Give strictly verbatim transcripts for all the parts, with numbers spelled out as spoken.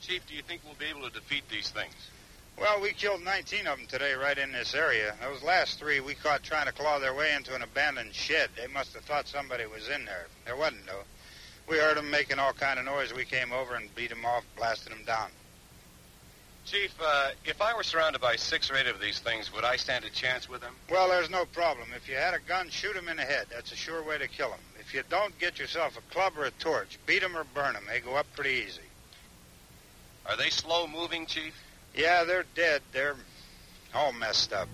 Chief, do you think we'll be able to defeat these things? Well, we killed nineteen of them today right in this area. Those last three we caught trying to claw their way into an abandoned shed. They must have thought somebody was in there. There wasn't, though. We heard them making all kind of noise. We came over and beat them off, blasted them down. Chief, uh, if I were surrounded by six or eight of these things, would I stand a chance with them? Well, there's no problem. If you had a gun, shoot them in the head. That's a sure way to kill them. If you don't, get yourself a club or a torch. Beat them or burn them. They go up pretty easy. Are they slow-moving, Chief? Yeah, they're dead. They're all messed up.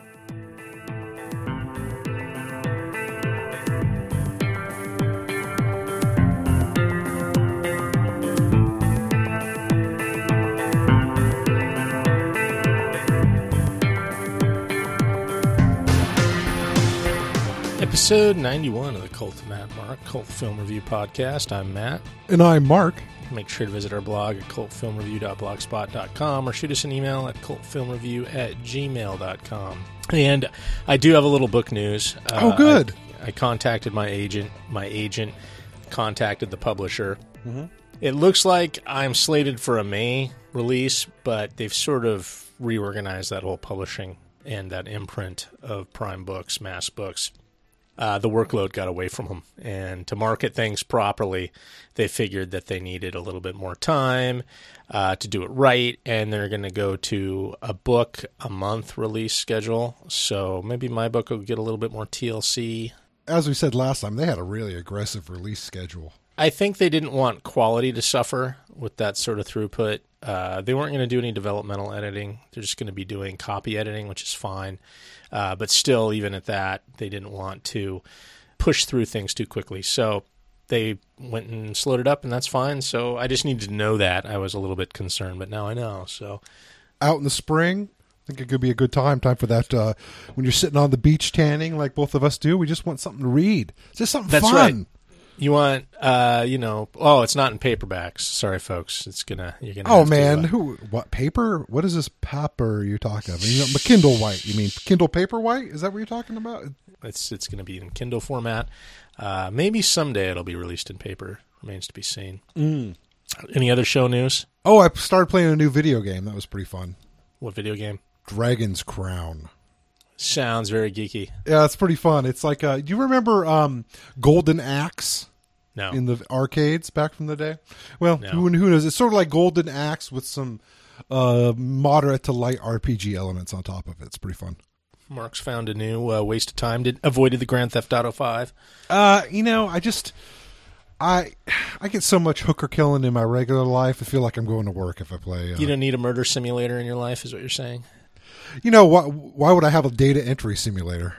Episode ninety-one of the Cult of Matt and Mark Cult Film Review Podcast. I'm Matt. And I'm Mark. Make sure to visit our blog at cult film review dot blogspot dot com or shoot us an email at cult film review at gmail dot com. And I do have a little book news. Uh, oh, good. I, I contacted my agent. My agent contacted the publisher. Mm-hmm. It looks like I'm slated for a May release, but they've sort of reorganized that whole publishing and that imprint of Prime Books, Mass Books. Uh, the workload got away from them, and to market things properly, they figured that they needed a little bit more time uh, to do it right, and they're going to go to a book a month release schedule. So maybe my book will get a little bit more T L C. As we said last time, they had a really aggressive release schedule. I think they didn't want quality to suffer with that sort of throughput. Uh, they weren't going to do any developmental editing. They're just going to be doing copy editing, which is fine. Uh, but still, even at that, they didn't want to push through things too quickly. So they went and slowed it up, and that's fine. So I just needed to know that. I was a little bit concerned, but now I know. So out in the spring, I think it could be a good time, time for that. Uh, when you're sitting on the beach tanning like both of us do, we just want something to read. Just something that's fun. Right. You want, uh, you know, oh, it's not in paperbacks. Sorry, folks. It's gonna, you're gonna. Oh man, to, uh, who? What paper? What is this paper you're talking about? You know, Kindle White. You mean Kindle Paperwhite? Is that what you're talking about? It's it's gonna be in Kindle format. Uh, maybe someday it'll be released in paper. Remains to be seen. Mm. Any other show news? Oh, I started playing a new video game. That was pretty fun. What video game? Dragon's Crown. Sounds very geeky. Yeah, it's pretty fun. It's like, uh, do you remember um, Golden Axe? No. In the arcades back from the day? Well, no. who, who knows? It's sort of like Golden Axe with some uh, moderate to light R P G elements on top of it. It's pretty fun. Mark's found a new uh, waste of time. Did avoided the Grand Theft Auto five? Uh, you know, I just... I I get so much hooker killing in my regular life. I feel like I'm going to work if I play. Uh, you don't need a murder simulator in your life, is what you're saying? You know, why, why would I have a data entry simulator?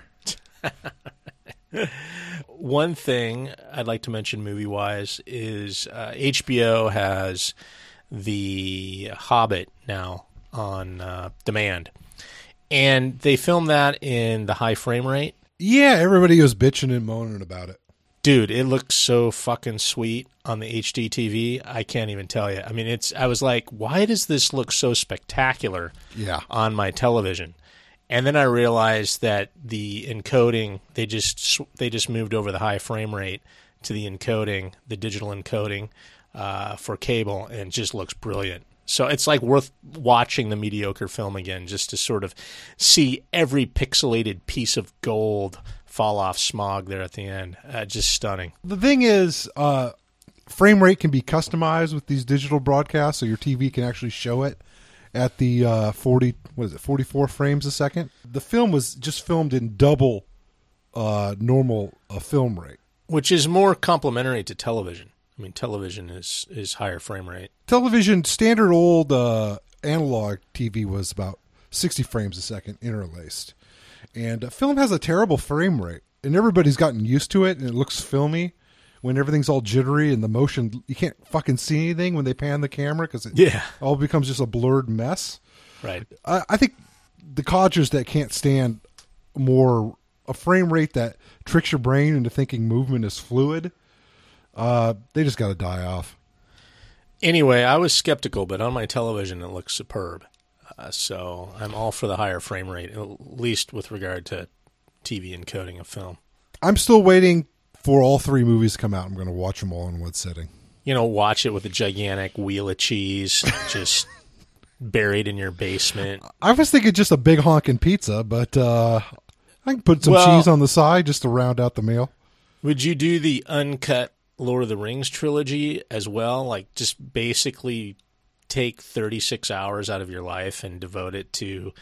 One thing I'd like to mention movie-wise is uh, H B O has The Hobbit now on uh, demand. And they filmed that in the high frame rate. Yeah, everybody was bitching and moaning about it. Dude, it looks so fucking sweet on the H D T V. I can't even tell you. I mean, it's. I was like, why does this look so spectacular yeah. on my television? And then I realized that the encoding, they just they just moved over the high frame rate to the encoding, the digital encoding uh, for cable, and it just looks brilliant. So it's like worth watching the mediocre film again just to sort of see every pixelated piece of gold fall off smog there at the end. Uh, just stunning. The thing is, uh, frame rate can be customized with these digital broadcasts, so your T V can actually show it at the uh, forty, what is it, forty-four frames a second. The film was just filmed in double uh, normal uh, film rate, which is more complementary to television. I mean, television is is higher frame rate. Television, standard old uh, analog T V was about sixty frames a second interlaced, and uh, film has a terrible frame rate, and everybody's gotten used to it, and it looks filmy. When everything's all jittery and the motion, you can't fucking see anything when they pan the camera because it yeah. all becomes just a blurred mess. Right. I, I think the codgers that can't stand more a frame rate that tricks your brain into thinking movement is fluid, uh, they just got to die off. Anyway, I was skeptical, but on my television it looks superb. Uh, so I'm all for the higher frame rate, at least with regard to T V encoding of film. I'm still waiting for all three movies to come out. I'm going to watch them all in one sitting. you know, watch it with a gigantic wheel of cheese just buried in your basement. I was thinking just a big honking pizza, but uh, I can put some Well- cheese on the side just to round out the meal. Would you do the uncut Lord of the Rings trilogy as well? Like, just basically take thirty-six hours out of your life and devote it to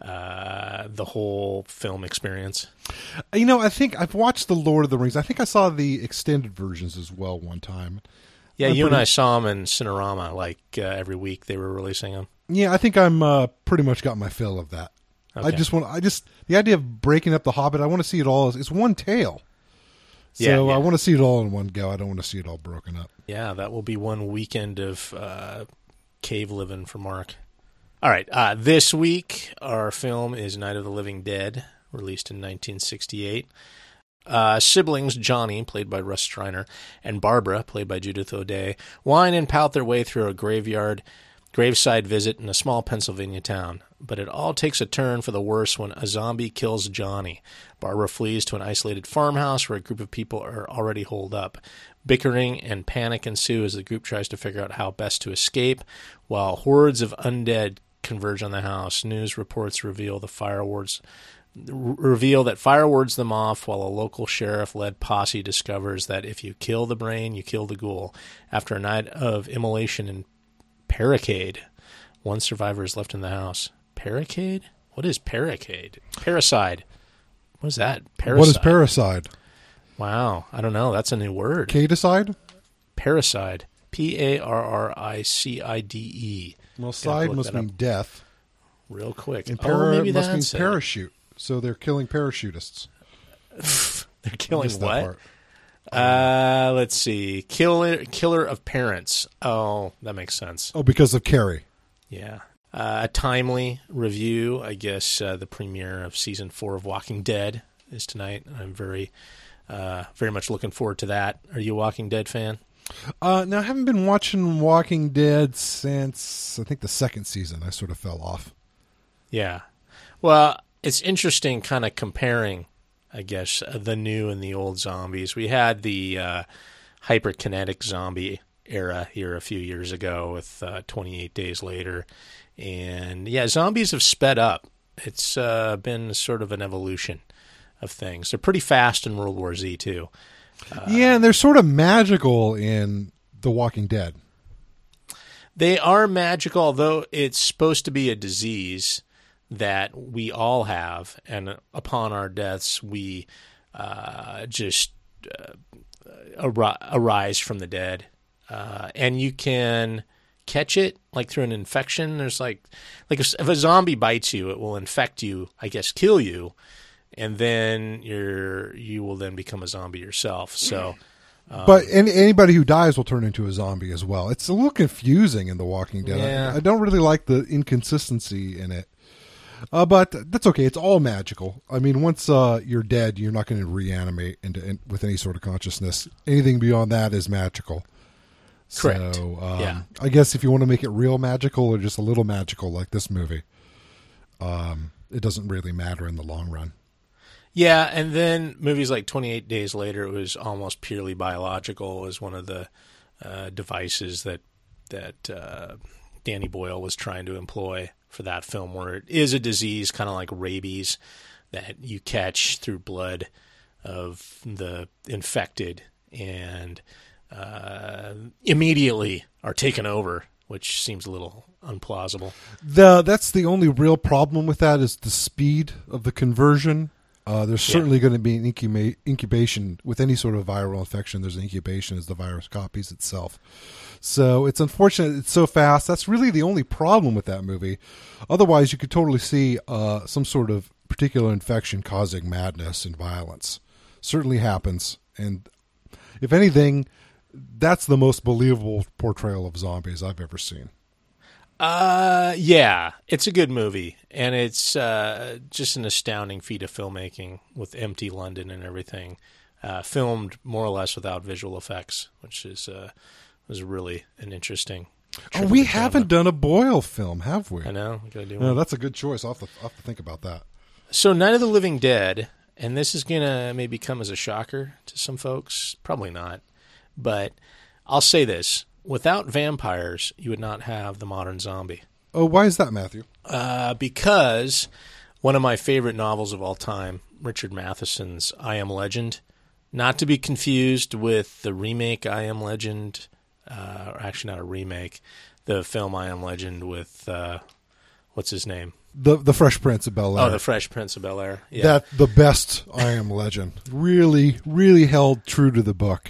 uh, the whole film experience? You know, I think I've watched the Lord of the Rings. I think I saw the extended versions as well one time. Yeah, I'm you and pretty- I saw them in Cinerama, like uh, every week they were releasing them. Yeah, I think I'm uh, pretty much got my fill of that. I Okay. just want, I just the idea of breaking up the Hobbit. I want to see it all. It's one tale, so Yeah, yeah. I want to see it all in one go. I don't want to see it all broken up. Yeah, that will be one weekend of uh, cave living for Mark. All right, uh, this week our film is Night of the Living Dead, released in nineteen sixty-eight. Uh, siblings Johnny, played by Russ Striner, and Barbara, played by Judith O'Dea, whine and pout their way through a graveyard graveside visit in a small Pennsylvania town. But it all takes a turn for the worse when a zombie kills Johnny. Barbara flees to an isolated farmhouse where a group of people are already holed up. Bickering and panic ensue as the group tries to figure out how best to escape, while hordes of undead converge on the house. News reports reveal the fire wards reveal that fire wards them off, while a local sheriff-led posse discovers that if you kill the brain, you kill the ghoul. After a night of immolation and Paracade, one survivor is left in the house. Paracade? What is Paracade? Parricide. What is that? Parricide. What is parricide? Wow, I don't know. That's a new word. Caticide? Parricide. P A R R I C I D E. Well, Gotta side look must that mean up death, real quick. and oh, para maybe must mean that's it. parachute. So they're killing parachutists. They're killing Missed that what? part. Uh, let's see. Killer, killer of parents. Oh, that makes sense. Oh, because of Carrie. Yeah. Uh, a timely review. I guess uh, the premiere of season four of Walking Dead is tonight. I'm very, uh, very much looking forward to that. Are you a Walking Dead fan? Uh, now, I haven't been watching Walking Dead since, I think, the second season. I sort of fell off. Yeah. Well, it's interesting kind of comparing, I guess, uh, the new and the old zombies. We had the uh, hyperkinetic zombie era here a few years ago with uh, twenty-eight Days Later. And, yeah, zombies have sped up. It's uh, been sort of an evolution of things. They're pretty fast in World War Z, too. Uh, yeah, and they're sort of magical in The Walking Dead. They are magical, although it's supposed to be a disease that we all have, and upon our deaths, we uh, just uh, ar- arise from the dead. Uh, and you can catch it like through an infection. There's like, like if, if a zombie bites you, it will infect you, I guess, kill you, and then you're you will then become a zombie yourself. So. Um, But any, anybody who dies will turn into a zombie as well. It's a little confusing in The Walking Dead. Yeah. I, I don't really like the inconsistency in it. Uh, but that's okay. It's all magical. I mean, once uh, you're dead, you're not going to reanimate into in, with any sort of consciousness. Anything beyond that is magical. Correct. So, um, Yeah. I guess if you want to make it real magical or just a little magical like this movie, um, it doesn't really matter in the long run. Yeah, and then movies like twenty-eight Days Later, it was almost purely biological. It was one of the uh, devices that that uh, Danny Boyle was trying to employ for that film, where it is a disease kind of like rabies that you catch through blood of the infected and uh, immediately are taken over, which seems a little unplausible. The that's the only real problem with that is the speed of the conversion. Uh, there's Yeah. certainly going to be an incuba- incubation with any sort of viral infection. There's an incubation as the virus copies itself. So it's unfortunate it's so fast. That's really the only problem with that movie. Otherwise, you could totally see uh, some sort of particular infection causing madness and violence. Certainly happens. And if anything, that's the most believable portrayal of zombies I've ever seen. Uh, yeah, it's a good movie, and it's uh, just an astounding feat of filmmaking with empty London and everything, uh, filmed more or less without visual effects, which is uh, was really an interesting. Oh, we haven't done a Boyle film, have we? I know. We gotta do No, one. that's a good choice. I'll have, to, I'll have to think about that. So, Night of the Living Dead, and this is gonna maybe come as a shocker to some folks. Probably not, but I'll say this. Without vampires, you would not have the modern zombie. Oh, why is that, Matthew? Uh, because one of my favorite novels of all time, Richard Matheson's I Am Legend, not to be confused with the remake I Am Legend, uh, or actually not a remake, the film I Am Legend with, uh, what's his name? The the Fresh Prince of Bel-Air. Oh, the Fresh Prince of Bel-Air. Yeah. That the best I Am Legend. Really, really held true to the book.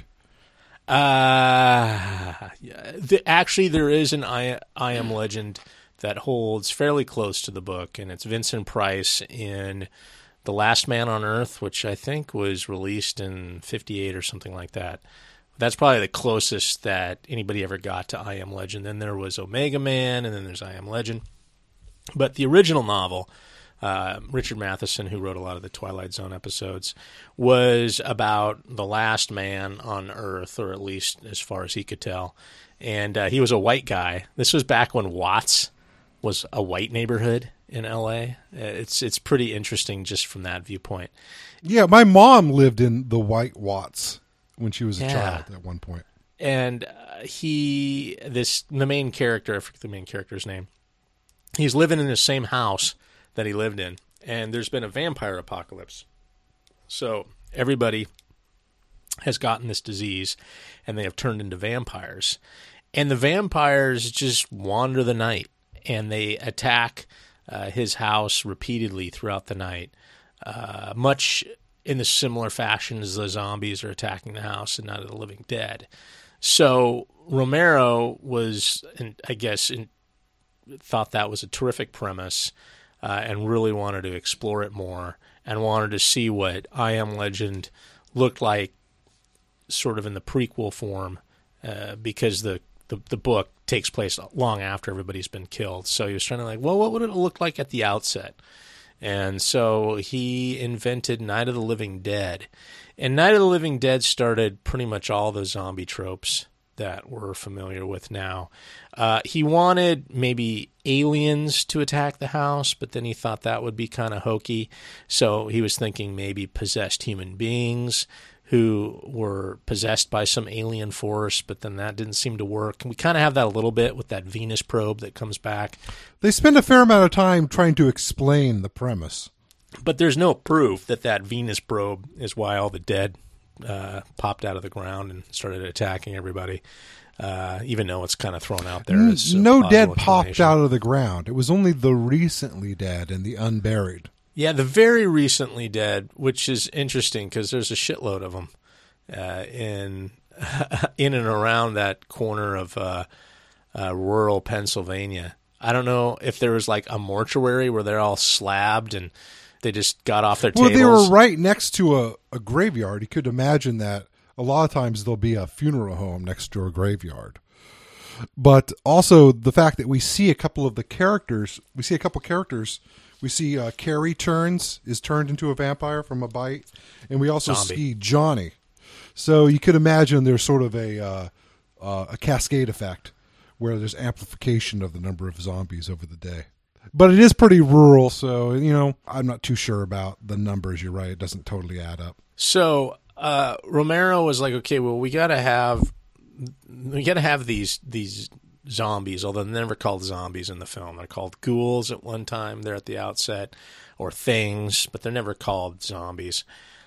Uh, the, actually, there is an I, I Am Legend that holds fairly close to the book, and it's Vincent Price in The Last Man on Earth, which I think was released in fifty-eight or something like that. That's probably the closest that anybody ever got to I Am Legend. Then there was Omega Man, and then there's I Am Legend. But the original novel, uh, Richard Matheson, who wrote a lot of the Twilight Zone episodes, was about the last man on Earth, or at least as far as he could tell. And uh, he was a white guy. This was back when Watts was a white neighborhood in L A. It's it's pretty interesting just from that viewpoint. Yeah, my mom lived in the White Watts when she was a Yeah. child at one point. And uh, he, this the main character, I forget the main character's name, he's living in the same house that he lived in, and there's been a vampire apocalypse. So everybody has gotten this disease, and they have turned into vampires. And the vampires just wander the night, and they attack uh, his house repeatedly throughout the night, uh, much in the similar fashion as the zombies are attacking the house in Night of the Living Dead. So Romero was, I guess, in, thought that was a terrific premise, uh, and really wanted to explore it more, and wanted to see what I Am Legend looked like sort of in the prequel form, uh, because the, the, the book takes place long after everybody's been killed. So he was trying to like, well, what would it look like at the outset? And so he invented Night of the Living Dead. And Night of the Living Dead started pretty much all the zombie tropes that we're familiar with now. Uh, he wanted maybe aliens to attack the house, but then he thought that would be kind of hokey. So he was thinking maybe possessed human beings who were possessed by some alien force, but then that didn't seem to work. And we kind of have that a little bit with that Venus probe that comes back. They spend a fair amount of time trying to explain the premise. But there's no proof that that Venus probe is why all the dead uh, popped out of the ground and started attacking everybody, uh, even though it's kind of thrown out there as a No plausible dead popped explanation. out of the ground. It was only the recently dead and the unburied. Yeah, the very recently dead, which is interesting because there's a shitload of them uh, in in and around that corner of uh, uh, rural Pennsylvania. I don't know if there was like a mortuary where they're all slabbed and they just got off their Well, tables. they were right next to a, a graveyard. You could imagine that a lot of times there'll be a funeral home next to a graveyard. But also the fact that we see a couple of the characters, we see a couple characters. We see uh, Carrie turns, is turned into a vampire from a bite. And we also Zombie. see Johnny. So you could imagine there's sort of a uh, uh, a cascade effect where there's amplification of the number of zombies over the day. But it is pretty rural, so, you know, I'm not too sure about the numbers. You're right. It doesn't totally add up. So uh, Romero was like, okay, well, we got to have we got to have these these zombies, although they're never called zombies in the film. They're called ghouls at one time. They're at the outset, or things, but they're never called zombies.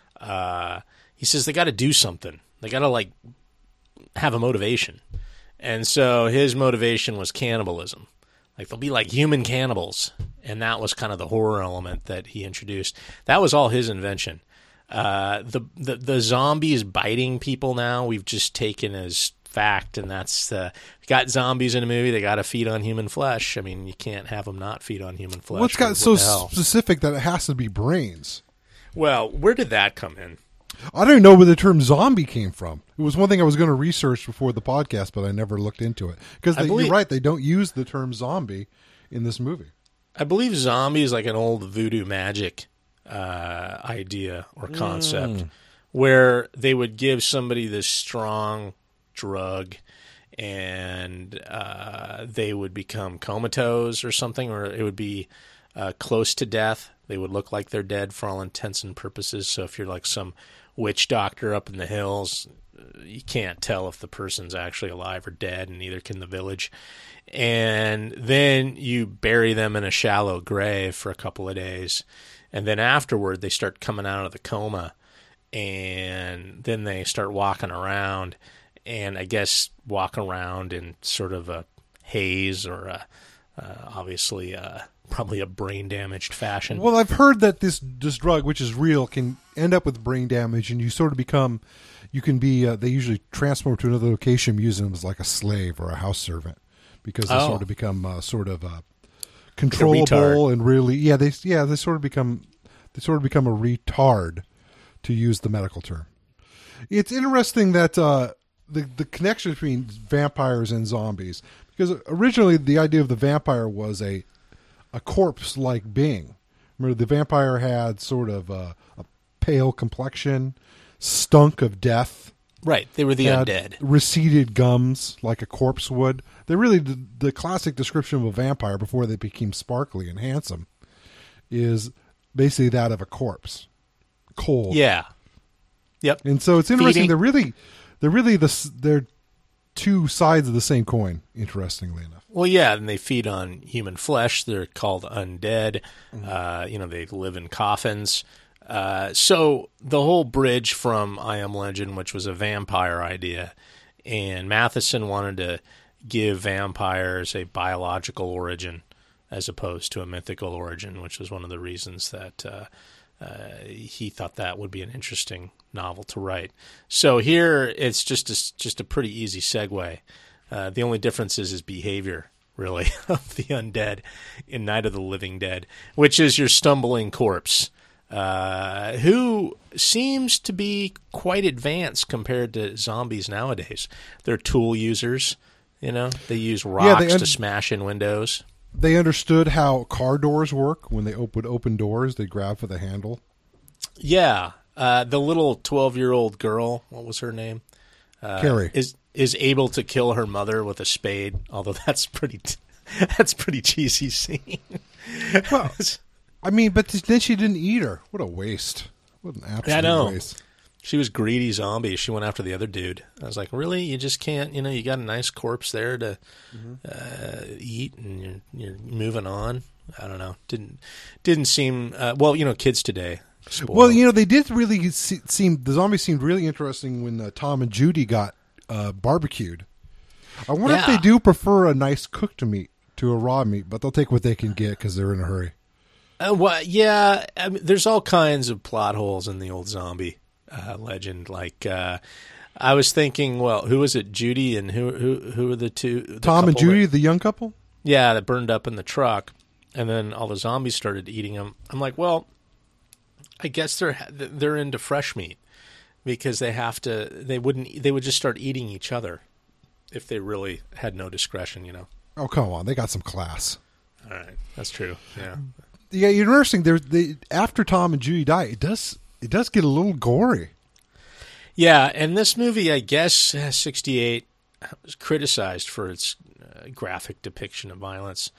Uh, he says they got to do something. They got to like have a motivation, and so his motivation was cannibalism. Like they'll be like human cannibals, and that was kind of the horror element that he introduced. That was all his invention. Uh, the, the the zombies biting people now we've just taken as fact, and that's uh, got zombies in a movie. They got to feed on human flesh. I mean, you can't have them not feed on human flesh. Well, it's got What so the hell? specific that it has to be brains. Well, where did that come in? I don't even know where the term zombie came from. It was one thing I was going to research before the podcast, but I never looked into it. Because I believe- you're right, they don't use the term zombie in this movie. I believe zombie is like an old voodoo magic uh, idea or concept, Mm. where they would give somebody this strong drug and uh, they would become comatose or something, or it would be uh, close to death, they would look like they're dead for all intents and purposes. So if you're like some witch doctor up in the hills, you can't tell if the person's actually alive or dead, and neither can the village. And then you bury them in a shallow grave for a couple of days. And then afterward, they start coming out of the coma, and then they start walking around, and I guess walk around in sort of a haze or a, uh, obviously uh, probably a brain-damaged fashion. Well, I've heard that this, this drug, which is real, can end up with brain damage, and you sort of become, you can be, uh, they usually transport to another location using them as like a slave or a house servant, because they Oh. sort of become uh, sort of uh, controllable and really, yeah, they yeah they sort of become they sort of become a retard, to use the medical term. It's interesting that uh, the the connection between vampires and zombies, because originally the idea of the vampire was a a corpse-like being. Remember, the vampire had sort of a, a pale complexion, stunk of death. Right, they were the Had undead. receded gums like a corpse would. They're really the, the classic description of a vampire before they became sparkly and handsome is basically that of a corpse, cold. Yeah. Yep. And so it's interesting. Feeding- They're really, they're really the s- they're two sides of the same coin. Interestingly enough. Well, yeah, and they feed on human flesh. They're called undead. Uh, you know, they live in coffins. Uh, so the whole bridge from I Am Legend, which was a vampire idea, and Matheson wanted to give vampires a biological origin as opposed to a mythical origin, which was one of the reasons that uh, uh, he thought that would be an interesting novel to write. So here it's just a, just a pretty easy segue. Uh, the only difference is his behavior, really, of the undead in Night of the Living Dead, which is your stumbling corpse. Uh, who seems to be quite advanced compared to zombies nowadays. They're tool users, you know. They use rocks Yeah, they un- to smash in windows. They understood how car doors work. When they op- would open doors, they grab for the handle. Yeah, uh, the little twelve-year-old girl, what was her name? Uh, Carrie. is is able to kill her mother with a spade. Although that's pretty, t- that's pretty cheesy scene. Well, I mean, but then she didn't eat her. What a waste. What an absolute I know. waste. She was greedy zombie. She went after the other dude. I was like, really? You just can't, you know, you got a nice corpse there to uh, eat and you're, you're moving on. I don't know. Didn't didn't seem, uh, well, you know, kids today. spoiled. Well, you know, they did really se- seem, the zombies seemed really interesting when uh, Tom and Judy got uh, barbecued. I wonder if Yeah. they do prefer a nice cooked meat to a raw meat, but they'll take what they can get because they're in a hurry. Uh, well, yeah, I mean, there's all kinds of plot holes in the old zombie uh, legend. Like, uh, I was thinking, well, who was it? Judy and who who who are the two? The Tom and couple Judy, that- the young couple? yeah, that burned up in the truck, and then all the zombies started eating them. I'm like, well, I guess they're they're into fresh meat because they have to. They wouldn't. They would just start eating each other if they really had no discretion. You know. Oh, come on. They got some class. All right, that's true. Yeah. Yeah, you're interesting. There, they, after Tom and Judy die, it does it does get a little gory. Yeah, and this movie, I guess, uh, sixty-eight, was criticized for its uh, graphic depiction of violence.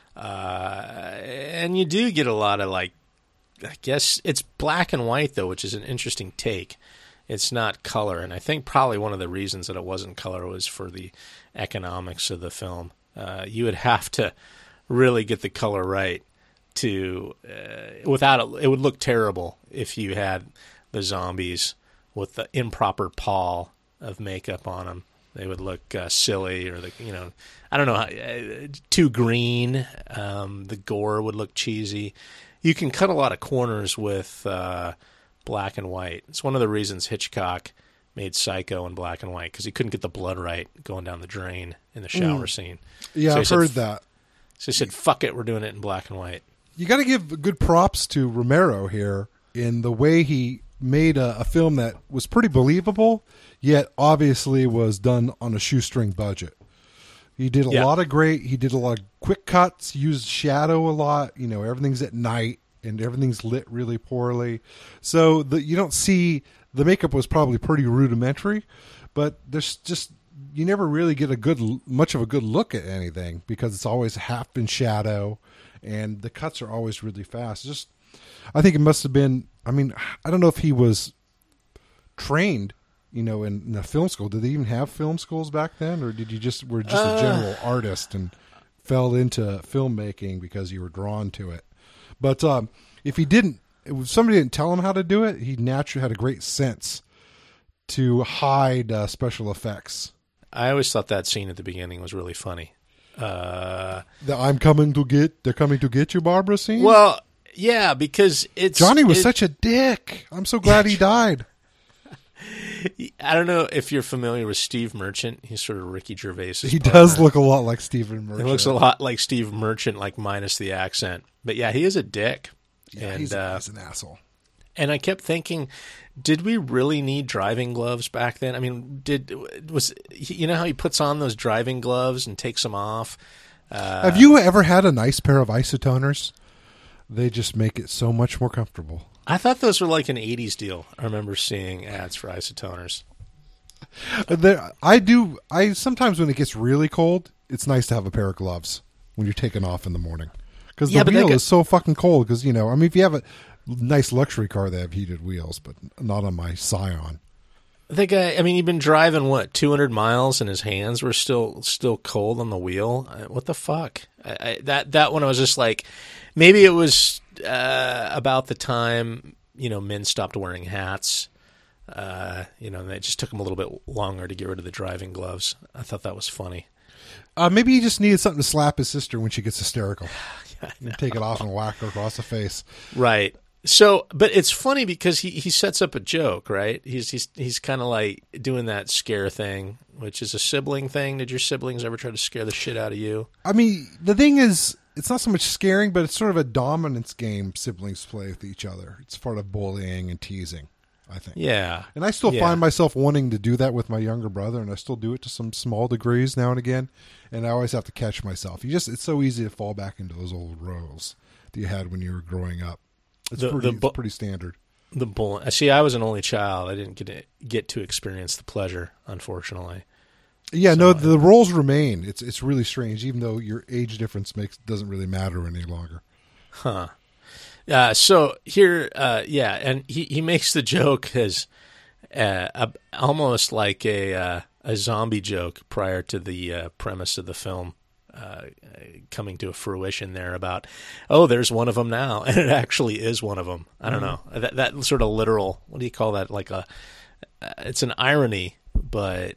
Uh, and you do get a lot of, like, I guess it's black and white, though, which is an interesting take. It's not color, and I think probably one of the reasons that it wasn't color was for the economics of the film. Uh, you would have to really get the color right to uh, without it, it would look terrible if you had the zombies with the improper pall of makeup on them. They would look uh, silly, or the you know, I don't know, uh, too green. Um, the gore would look cheesy. You can cut a lot of corners with uh, black and white. It's one of the reasons Hitchcock made Psycho in black and white, because he couldn't get the blood right going down the drain in the shower Mm. scene. Yeah, So he I've said, heard that. So he said, "Fuck it, we're doing it in black and white." You got to give good props to Romero here in the way he made a, a film that was pretty believable, yet obviously was done on a shoestring budget. He did a Yeah. lot of great. He did a lot of quick cuts, used shadow a lot. You know, everything's at night and everything's lit really poorly. So the, you don't see the makeup was probably pretty rudimentary, but there's just you never really get a good, much of a good look at anything because it's always half in shadow, and the cuts are always really fast. It's just, I think it must have been. I mean, I don't know if he was trained, you know, in, in a film school. Did they even have film schools back then, or did you just were just Uh. a general artist and fell into filmmaking because you were drawn to it? But um, if he didn't, if somebody didn't tell him how to do it, he naturally had a great sense to hide uh, special effects. I always thought that scene at the beginning was really funny. Uh, The "I'm coming to get," they're coming to get you, Barbara scene. well, yeah, because it's Johnny was it- such a dick. I'm so glad he died. I don't know if you're familiar with Steve Merchant. He's sort of Ricky Gervais's He partner. does look a lot like Stephen Merchant. He looks a lot like Steve Merchant, like minus the accent. But yeah, he is a dick. Yeah, and he's, uh, he's an asshole. and I kept thinking, did we really need driving gloves back then? I mean, did was you know how he puts on those driving gloves and takes them off? Uh, Have you ever had a nice pair of isotoners? They just make it so much more comfortable. I thought those were like an eighties deal. I remember seeing ads for isotoners. There, I do. I sometimes when it gets really cold, it's nice to have a pair of gloves when you're taking off in the morning because Yeah, the but they wheel got- is so fucking cold. Because you know, I mean, if you have a nice luxury car, they have heated wheels, but not on my Scion. The guy, I mean, he'd been driving what two hundred miles, and his hands were still still cold on the wheel. I- What the fuck? I, I, that that one, I was just like, maybe it was uh, about the time you know men stopped wearing hats. Uh, you know, and it just took him a little bit longer to get rid of the driving gloves. I thought that was funny. Uh, maybe he just needed something to slap his sister when she gets hysterical. And take it off and whack her across the face. Right. So, but it's funny because he, he sets up a joke, right? He's he's he's kind of like doing that scare thing, which is a sibling thing. Did your siblings ever try to scare the shit out of you? I mean, the thing is, it's not so much scaring, but it's sort of a dominance game siblings play with each other. It's part of bullying and teasing, I think. Yeah. And I still Yeah. find myself wanting to do that with my younger brother, and I still do it to some small degrees now and again. And I always have to catch myself. You just—it's so easy to fall back into those old roles that you had when you were growing up. It's The- pretty, the bu- it's pretty standard. The bull. See, I was an only child. I didn't get to, get to experience the pleasure, unfortunately. Yeah, So, no, uh, the roles remain. It's it's really strange, even though your age difference makes doesn't really matter any longer. Huh. Uh, so here, uh, yeah, and he, he makes the joke as uh, a, almost like a uh, a zombie joke prior to the uh, premise of the film uh, coming to a fruition there about, oh, there's one of them now, and it actually is one of them. I don't Mm-hmm. know, that that sort of literal. What do you call that? Like a, uh, it's an irony, but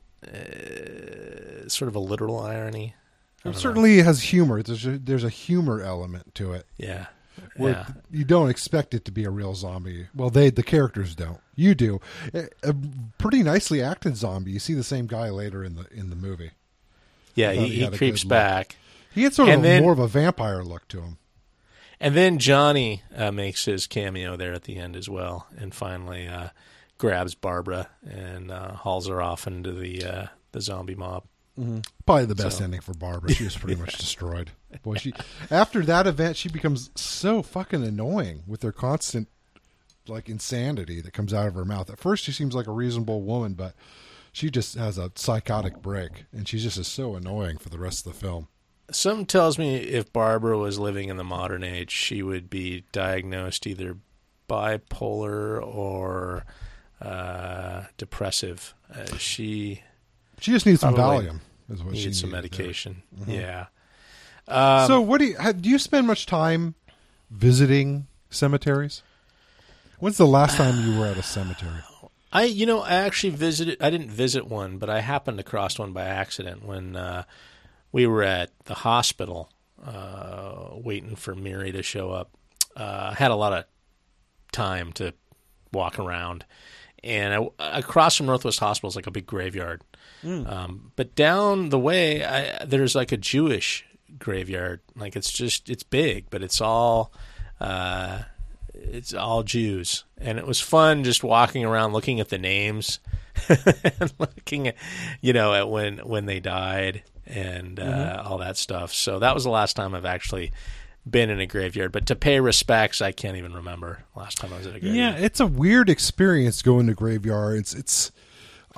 uh, sort of a literal irony. I It don't know. certainly has humor. There's a, there's a humor element to it. Yeah. Where Yeah. you don't expect it to be a real zombie. Well, they the characters don't. You do. A, a pretty nicely acted zombie. You see the same guy later in the in the movie. Yeah, I thought he, he he had a creeps good look. back. He had sort of And a, then- more of a vampire look to him. And then Johnny uh, makes his cameo there at the end as well, and finally uh, grabs Barbara and uh, hauls her off into the uh, the zombie mob. Probably the best So- ending for Barbara. She was pretty much destroyed. Boy, she after that event, she becomes so fucking annoying with her constant like insanity that comes out of her mouth. At first, she seems like a reasonable woman, but she just has a psychotic break, and she just is so annoying for the rest of the film. Something tells me if Barbara was living in the modern age, she would be diagnosed either bipolar or uh, depressive. Uh, she She just needs some Probably Valium. Is what she needed some needed there. medication. Yeah. Um, So, what do you have, do? You spend much time visiting cemeteries? When's the last time you were at a cemetery? I, you know, I actually visited. I didn't visit one, but I happened across one by accident when uh, we were at the hospital uh, waiting for Miri to show up. Uh, I had a lot of time to walk around, and I, across from Northwest Hospital is like a big graveyard. Um, but down the way, I, there's like a Jewish graveyard. Like it's just it's big, but it's all. Uh, It's all Jews, and it was fun just walking around, looking at the names, and looking at, you know, at when when they died and uh, Mm-hmm. all that stuff. So that was the last time I've actually been in a graveyard. But to pay respects, I can't even remember last time I was at a Yeah, graveyard. it's a weird experience going to graveyards. It's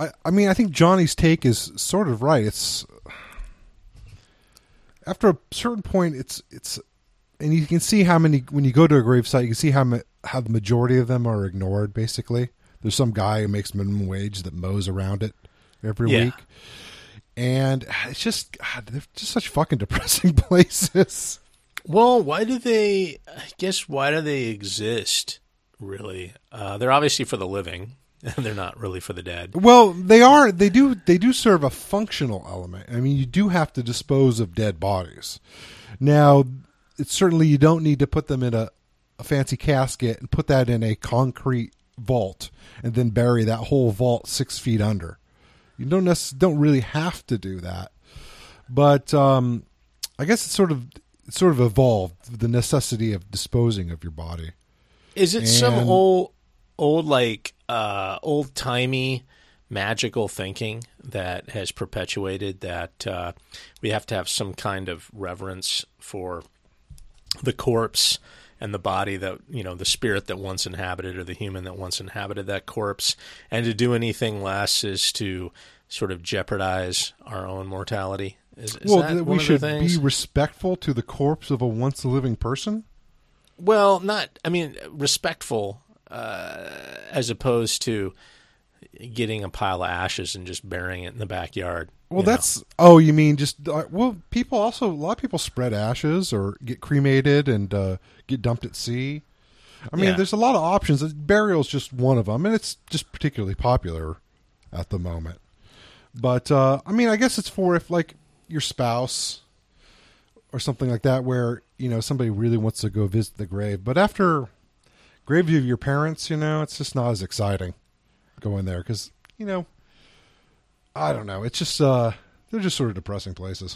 I, I mean, I think Johnny's take is sort of right. It's after a certain point, it's it's, and you can see how many when you go to a gravesite, you can see how ma- how the majority of them are ignored. Basically, there's some guy who makes minimum wage that mows around it every Yeah. week, and it's just God, they're just such fucking depressing places. Well, why do they? I guess why do they exist? Really, uh, they're obviously for the living. They're not really for the dead. Well, they are. They do. They do serve a functional element. I mean, you do have to dispose of dead bodies. Now, it's certainly you don't need to put them in a, a fancy casket and put that in a concrete vault and then bury that whole vault six feet under. You don't necess- don't really have to do that. But um, I guess it's sort of it's sort of evolved the necessity of disposing of your body. Is it some And- old, old like uh, old timey magical thinking that has perpetuated that uh, we have to have some kind of reverence for the corpse and the body that, you know, the spirit that once inhabited or the human that once inhabited that corpse, and to do anything less is to sort of jeopardize our own mortality? Is, is well, that that one we of the should things? be respectful to the corpse of a once living person. Well, not, I mean, respectful uh, as opposed to getting a pile of ashes and just burying it in the backyard. Well, you know? that's, oh, you mean just, uh, well, people also, a lot of people spread ashes or get cremated and uh, get dumped at sea. I mean, Yeah. there's a lot of options. Burial is just one of them, and it's just particularly popular at the moment. But, uh, I mean, I guess it's for if, like, your spouse or something like that where, you know, somebody really wants to go visit the grave. But after grave of your parents, you know, it's just not as exciting going there because, you know, I don't know. It's just, uh, they're just sort of depressing places.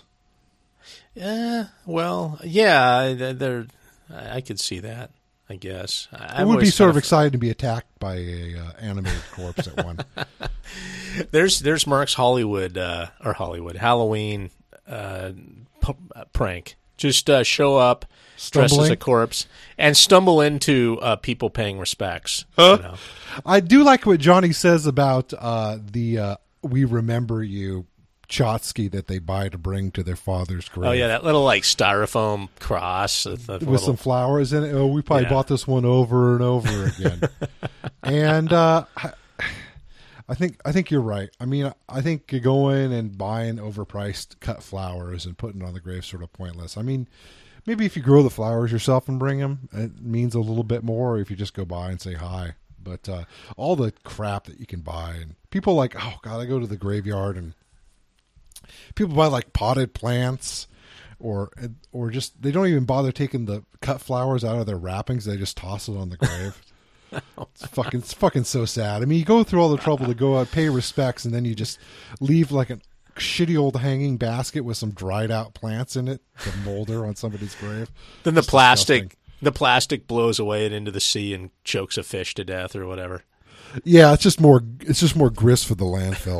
Yeah, well, yeah, they're, I could see that, I guess. I It would be sort of exciting to be attacked by a uh, animated corpse at one. There's there's Mark's Hollywood, uh, or Hollywood, Halloween uh, p- prank. Just uh, show up, dress as Stumbling? a corpse, and stumble into uh, people paying respects. You know? I do like what Johnny says about uh, the uh, "We Remember You" Chotsky that they buy to bring to their father's grave. Oh, yeah, that little, like, styrofoam cross. With, the with little, some flowers in it. Oh, we probably Yeah. bought this one over and over again. and uh, I, I think I think you're right. I mean, I think going and buying overpriced cut flowers and putting it on the grave is sort of pointless. I mean, maybe if you grow the flowers yourself and bring them, it means a little bit more. Or if you just go by and say hi. But uh, all the crap that you can buy, and people like, oh god, I go to the graveyard and people buy like potted plants. Or or just they don't even bother taking the cut flowers out of their wrappings. They just toss it on the grave. It's fucking it's fucking so sad. I mean, you go through all the trouble to go out, pay respects, and then you just leave like a shitty old hanging basket with some dried out plants in it to molder on somebody's grave. Then the It's plastic, disgusting. the plastic blows away it into the sea and chokes a fish to death or whatever. Yeah, it's just more it's just more grist for the landfill.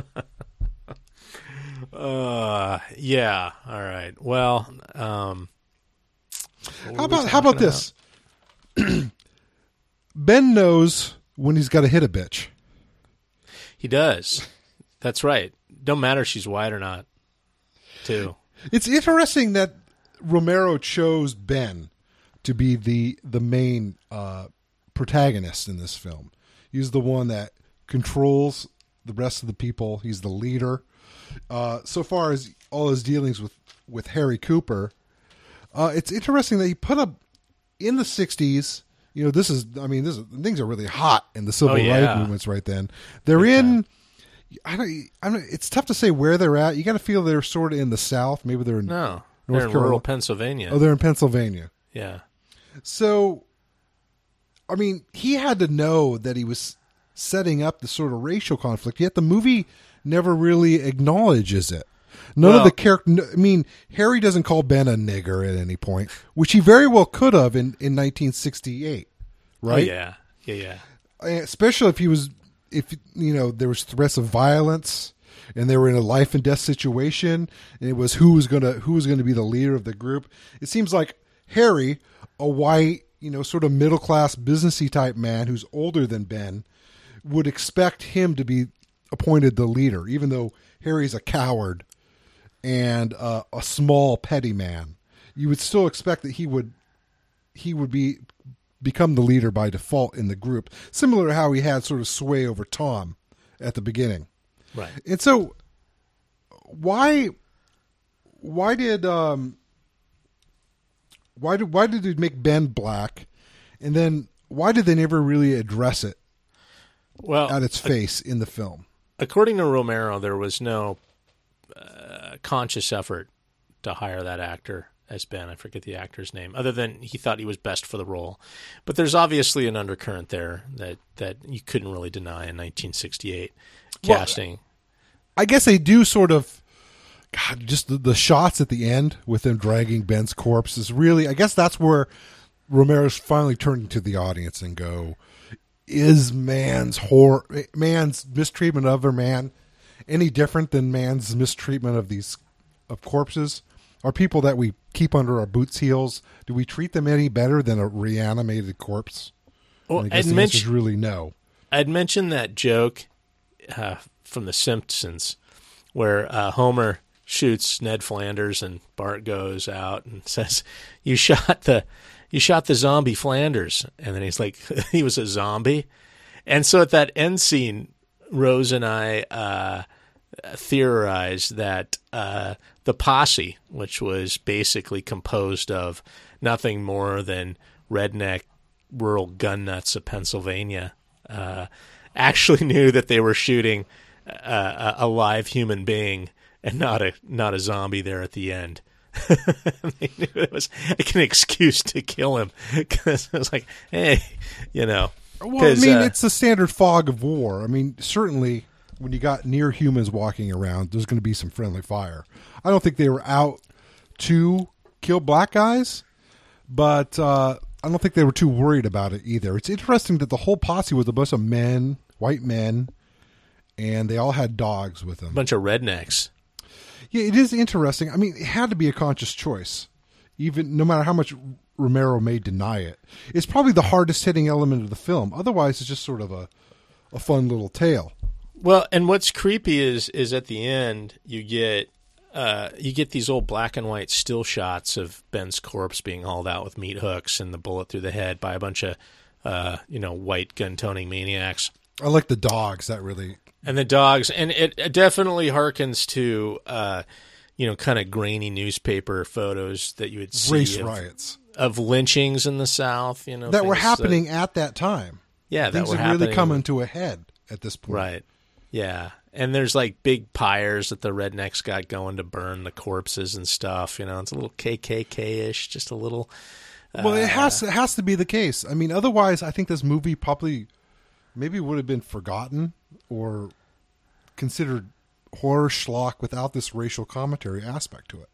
Uh, yeah. All right. Well, um, what How were we about how about talking this? Ben knows when he's got to hit a bitch. He does. That's right. Don't matter if she's white or not, too. It's interesting that Romero chose Ben to be the the main uh, protagonist in this film. He's the one that controls the rest of the people. He's the leader. Uh, so far as all his dealings with, with Harry Cooper, uh, it's interesting that he put up in the sixties. You know, this is, I mean, this is, things are really hot in the civil Oh, yeah. rights movements right then. They're Big in, time. I don't, I don't, it's tough to say where they're at. You got to feel they're sort of in the South. Maybe they're in No, North they're in Carolina. rural Pennsylvania. Oh, they're in Pennsylvania. Yeah. So, I mean, he had to know that he was setting up the sort of racial conflict, yet the movie never really acknowledges it. None Well- of the character, I mean, Harry doesn't call Ben a nigger at any point, which he very well could have in, in nineteen sixty-eight, Oh, right? yeah. Yeah, yeah. Especially if he was, if, you know, there was threats of violence and they were in a life and death situation and it was who was going to, who was going to be the leader of the group. It seems like Harry, a white, you know, sort of middle class businessy type man who's older than Ben, would expect him to be appointed the leader, even though Harry's a coward and uh, a small petty man. You would still expect that he would he would be become the leader by default in the group, similar to how he had sort of sway over Tom at the beginning. Right. And so why why did um why did why did it make Ben black, and then why did they never really address it well at its face in the film? According to Romero, there was no uh, conscious effort to hire that actor as Ben. I forget the actor's name, other than he thought he was best for the role. But there's obviously an undercurrent there that, that you couldn't really deny in nineteen sixty-eight casting. Well, I guess they do sort of, God, just the, the shots at the end with them dragging Ben's corpse is really, I guess that's where Romero's finally turning to the audience and go, is man's horror, man's mistreatment of other man any different than man's mistreatment of these of corpses? Are people that we keep under our boots' heels, do we treat them any better than a reanimated corpse? Well, and I guess I'd the answer is mention- really no. I'd mentioned that joke uh, from The Simpsons where uh, Homer shoots Ned Flanders and Bart goes out and says, "You shot the, you shot the zombie Flanders," and then he's like, "He was a zombie," and so at that end scene, Rose and I uh, theorized that uh, the posse, which was basically composed of nothing more than redneck rural gun nuts of Pennsylvania, uh, actually knew that they were shooting a, a live human being and not a not a zombie there at the end. They knew it was like an excuse to kill him because it was like, hey, you know. Well, I mean, uh, it's the standard fog of war. I mean, certainly when you got near humans walking around, there's going to be some friendly fire. I don't think they were out to kill black guys, but uh, I don't think they were too worried about it either. It's interesting that the whole posse was a bunch of men, white men, and they all had dogs with them. a bunch of rednecks. Yeah, it is interesting. I mean, it had to be a conscious choice, even no matter how much Romero may deny it. It's probably the hardest hitting element of the film. Otherwise, it's just sort of a, a fun little tale. Well, and what's creepy is is at the end you get uh, you get these old black and white still shots of Ben's corpse being hauled out with meat hooks and the bullet through the head by a bunch of uh, you know white gun toting maniacs. I like the dogs. That really. And the dogs, and it definitely harkens to, uh, you know, kind of grainy newspaper photos that you would see Race of, riots. of lynchings in the South, you know. That were things happening that, at that time. yeah, that Things were had happening. really coming to a head at this point. Right, yeah. And there's like big pyres that the rednecks got going to burn the corpses and stuff, you know. It's a little K K K-ish, just a little. Uh, Well, it has it has to be the case. I mean, otherwise, I think this movie probably maybe would have been forgotten or considered horror schlock without this racial commentary aspect to it.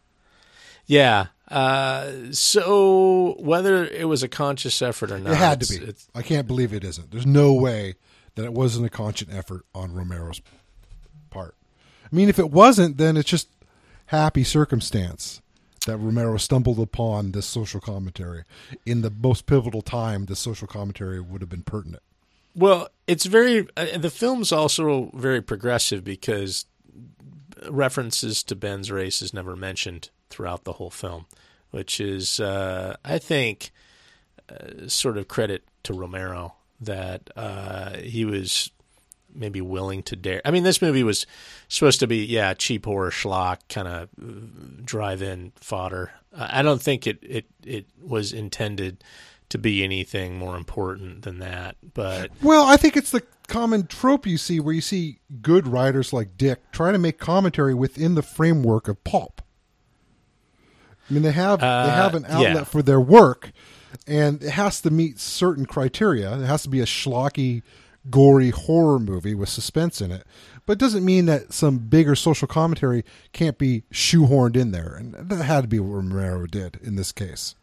Yeah. Uh, so whether it was a conscious effort or not, It had to it's- be. it's- I can't believe it isn't. There's no way that it wasn't a conscious effort on Romero's part. I mean, if it wasn't, then it's just happy circumstance that Romero stumbled upon this social commentary in the most pivotal time the social commentary would have been pertinent. Well, it's very. Uh, the film's also very progressive because references to Ben's race is never mentioned throughout the whole film, which is, uh, I think, uh, sort of credit to Romero that uh, he was maybe willing to dare. I mean, this movie was supposed to be, yeah, cheap horror schlock, kind of drive-in fodder. Uh, I don't think it, it, it was intended to be anything more important than that, but Well, I think it's the common trope you see where you see good writers like Dick try to make commentary within the framework of pulp. I mean, they have Uh, they have an outlet yeah. for their work, and it has to meet certain criteria. It has to be a schlocky, gory horror movie with suspense in it. But it doesn't mean that some bigger social commentary can't be shoehorned in there, and that had to be what Romero did in this case.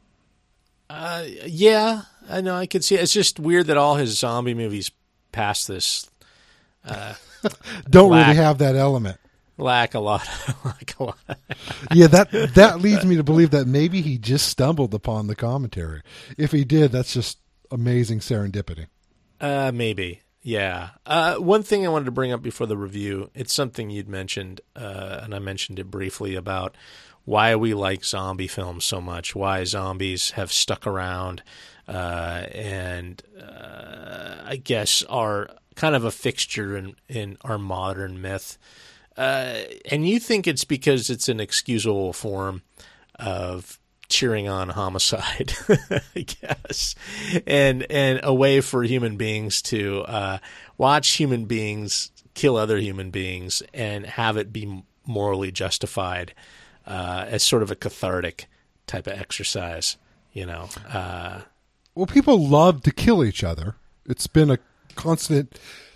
Uh, yeah, I know. I could see it. It's just weird that all his zombie movies past this uh, Don't Lack. really have that element. lack a lot. lack a lot. Yeah, that that leads me to believe that maybe he just stumbled upon the commentary. If he did, that's just amazing serendipity. Uh, maybe. Yeah. Uh, one thing I wanted to bring up before the review, it's something you'd mentioned, uh, and I mentioned it briefly, about why we like zombie films so much, why zombies have stuck around, uh, and uh, I guess are kind of a fixture in, in our modern myth. Uh, and you think it's because it's an excusable form of cheering on homicide, I guess, and and a way for human beings to uh, watch human beings kill other human beings and have it be morally justified uh, as sort of a cathartic type of exercise, you know. Uh, well, people love to kill each other. It's been a constant,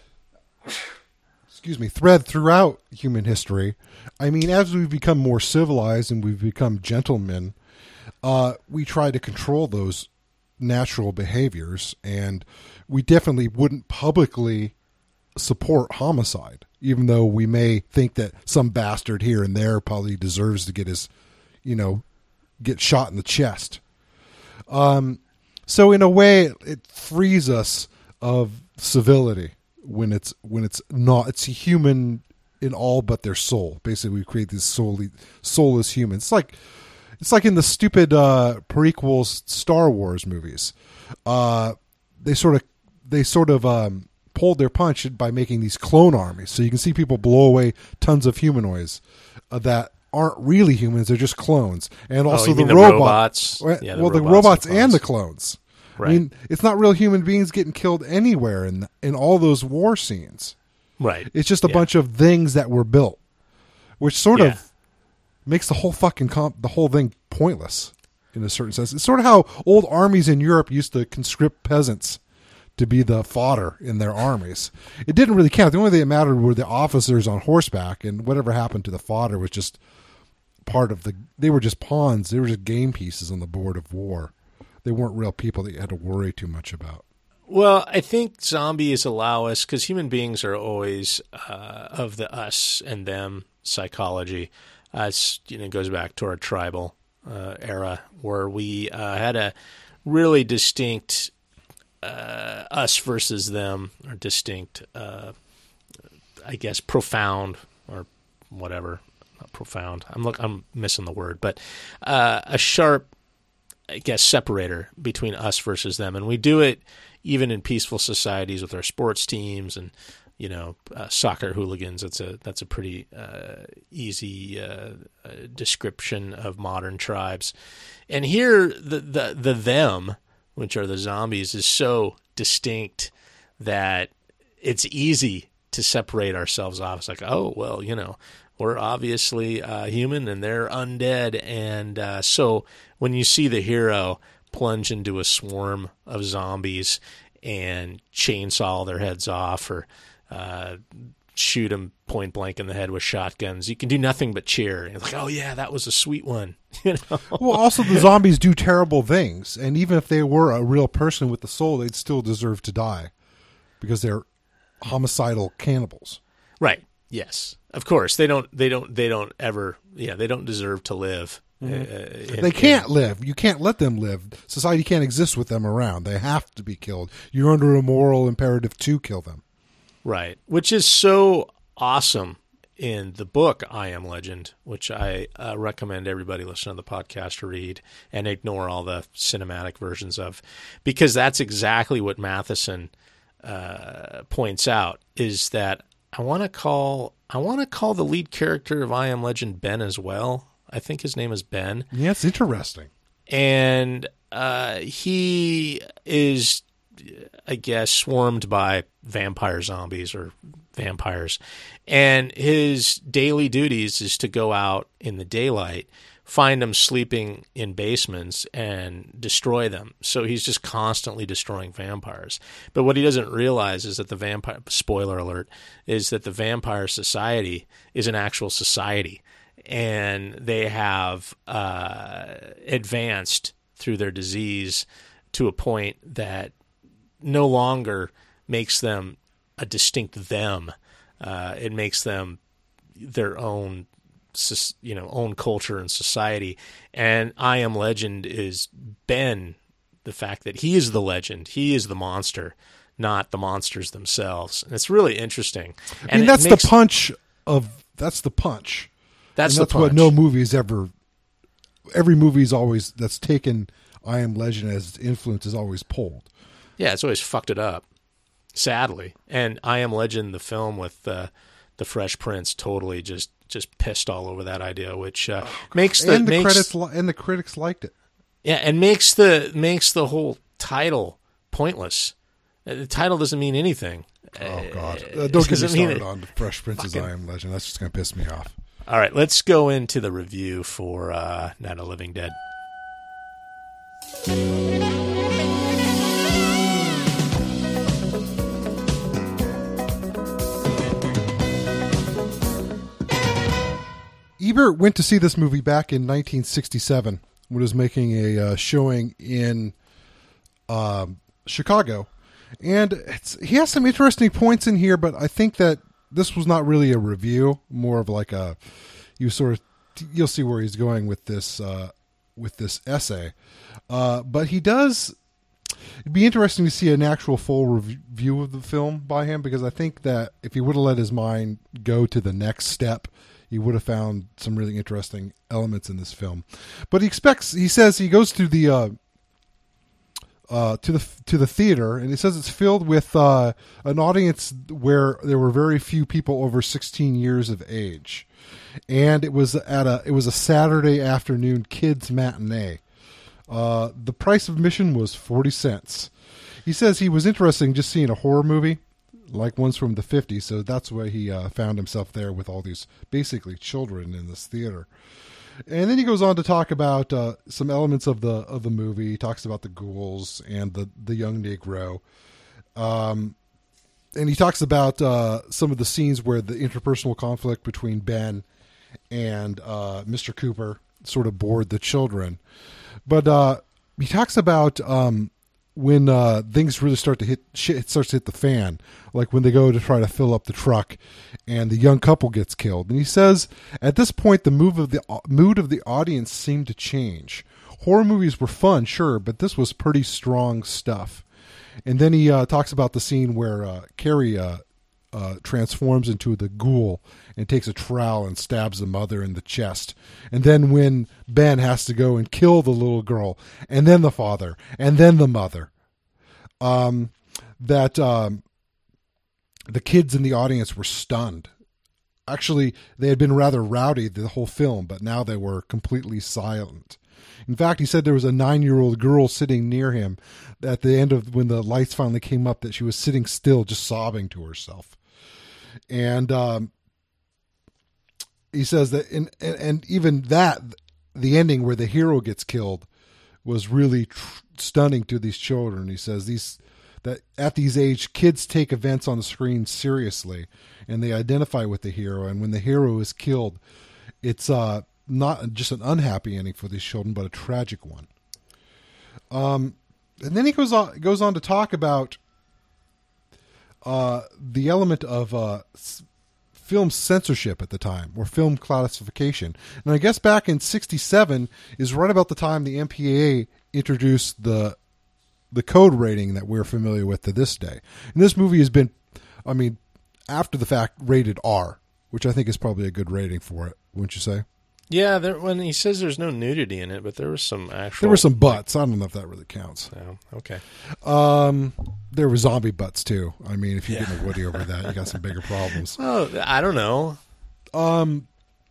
excuse me, thread throughout human history. I mean, as we've become more civilized and we've become gentlemen, Uh, we try to control those natural behaviors, and we definitely wouldn't publicly support homicide, even though we may think that some bastard here and there probably deserves to get his, you know, get shot in the chest. Um, so in a way, it frees us of civility when it's when it's not it's human in all but their soul. Basically, we create these solely soulless humans. It's like. It's like in the stupid uh, prequels Star Wars movies. Uh, they sort of they sort of um, pulled their punch by making these clone armies. So you can see people blow away tons of humanoids uh, that aren't really humans; they're just clones. And also oh, the, the robots. robots. Yeah, the well, robots the robots and, and the clones. Right. I mean, it's not real human beings getting killed anywhere in in all those war scenes. Right. It's just a yeah. bunch of things that were built, which sort yeah. of makes the whole fucking comp, the whole thing pointless in a certain sense. It's sort of how old armies in Europe used to conscript peasants to be the fodder in their armies. It didn't really count. The only thing that mattered were the officers on horseback, and whatever happened to the fodder was just part of the, they were just pawns. They were just game pieces on the board of war. They weren't real people that you had to worry too much about. Well, I think zombies allow us, because human beings are always uh, of the us and them psychology. Uh, it's, you know, it goes back to our tribal uh, era where we uh, had a really distinct uh, us versus them, or distinct, uh, I guess, profound or whatever. Not profound. I'm look. I'm missing the word, but uh, a sharp, I guess, separator between us versus them, and we do it even in peaceful societies with our sports teams and. You know, uh, soccer hooligans. That's a that's a pretty uh, easy uh, uh, description of modern tribes. And here, the, the the them, which are the zombies, is so distinct that it's easy to separate ourselves off. It's like, oh well, you know, we're obviously uh, human and they're undead, and uh, so when you see the hero plunge into a swarm of zombies and chainsaw their heads off, or Uh, shoot them point blank in the head with shotguns, you can do nothing but cheer. It's like, oh yeah, that was a sweet one. You know. Well, also the zombies do terrible things, and even if they were a real person with the soul, they'd still deserve to die because they're homicidal cannibals. Right. Yes. Of course, they don't. They don't. They don't ever. Yeah, they don't deserve to live. Mm-hmm. Uh, in, they can't in, live. You can't let them live. Society can't exist with them around. They have to be killed. You're under a moral imperative to kill them. Right, which is so awesome in the book I Am Legend, which I uh, recommend everybody listen to the podcast to read and ignore all the cinematic versions of, because that's exactly what Matheson uh, points out, is that I want to call I want to call the lead character of I Am Legend Ben as well. I think his name is Ben. Yeah, it's interesting. And uh, he is, I guess, swarmed by vampire zombies or vampires. And his daily duties is to go out in the daylight, find them sleeping in basements, and destroy them. So he's just constantly destroying vampires. But what he doesn't realize is that the vampire, spoiler alert, is that the vampire society is an actual society. And they have uh, advanced through their disease to a point that no longer makes them a distinct them. Uh, it makes them their own, you know, own culture and society. And I Am Legend is Ben, the fact that he is the legend, he is the monster, not the monsters themselves. And it's really interesting. And I mean, it that's makes, the punch of that's the punch. That's and that's the punch. what no movie's ever. Every movie's always that's taken I Am Legend as its influence is always pulled. Yeah, it's always fucked it up, sadly. And I Am Legend, the film with uh, the Fresh Prince, totally just, just pissed all over that idea, which uh, oh, makes the and the makes, credits and the critics liked it. Yeah, and makes the makes the whole title pointless. The title doesn't mean anything. Oh God! Uh, don't get me started on the Fresh Prince's fucking... I Am Legend. That's just going to piss me off. All right, let's go into the review for uh, Night of the Living Dead. Ebert went to see this movie back in nineteen sixty-seven when it was making a uh, showing in um, Chicago. And it's, he has some interesting points in here, but I think that this was not really a review, more of like a, you sort of, you'll see where he's going with this, uh, with this essay. Uh, but he does, it'd be interesting to see an actual full review of the film by him, because I think that if he would have let his mind go to the next step, he would have found some really interesting elements in this film. But he expects, he says he goes to the, uh, Uh, to the to the theater, and he says it's filled with uh, an audience where there were very few people over sixteen years of age, and it was at a it was a Saturday afternoon kids matinee. Uh, the price of admission was forty cents. He says he was interested in just seeing a horror movie, like ones from the fifties, so that's why he uh, found himself there with all these basically children in this theater. And then he goes on to talk about uh, some elements of the of the movie. He talks about the ghouls and the, the young Negro. Um, and he talks about uh, some of the scenes where the interpersonal conflict between Ben and uh, Mister Cooper sort of bored the children. But uh, he talks about um, when uh, things really start to hit, shit starts to hit the fan, like when they go to try to fill up the truck and the young couple gets killed. And he says, at this point, the move of the mood of the audience seemed to change. Horror movies were fun, sure, but this was pretty strong stuff. And then he uh, talks about the scene where uh, Carrie uh, uh, transforms into the ghoul and takes a trowel and stabs the mother in the chest. And then when Ben has to go and kill the little girl, and then the father, and then the mother, um, that um, the kids in the audience were stunned. Actually, they had been rather rowdy the whole film, but now they were completely silent. In fact, he said there was a nine-year-old girl sitting near him at the end of when the lights finally came up, that she was sitting still, just sobbing to herself. And um, he says that, in, and, and even that, the ending where the hero gets killed was really tr- stunning to these children. He says these that at these age, kids take events on the screen seriously, and they identify with the hero. And when the hero is killed, it's uh, not just an unhappy ending for these children, but a tragic one. Um, and then he goes on goes on to talk about uh, the element of uh, s- film censorship at the time, or film classification. And I guess back in sixty-seven is right about the time the M P A A introduced the the code rating that we're familiar with to this day. And this movie has been, I mean, after the fact, rated R, which I think is probably a good rating for it, wouldn't you say? Yeah, there, when he says there's no nudity in it, but there was some actual... There were some butts. I don't know if that really counts. Oh, okay. Um, there were zombie butts, too. I mean, if you yeah. get a Woody over that, you got some bigger problems. Oh, I don't know. Um,